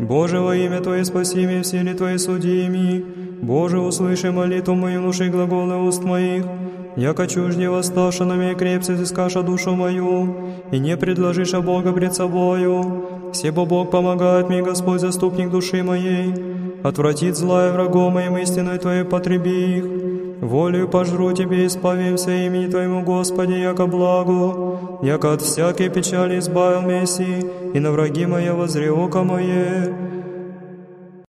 Боже, во имя Твое спаси меня, все ли Твои судими. Боже, услыши молитву мою, внуши глаголы уст моих. Яко чужде восставша на меня крепце, изыскаша душу мою, и не предложиша Бога пред собою. Себо Бог помогает мне, Господь, заступник души моей. Отвратит злая врагом моим, истиной Твоей потреби их. Волею пожру Тебе, исповемся имени Твоему, Господи, яко благу, яко от всякой печали избавил Месси, и на враги моя возри око мое.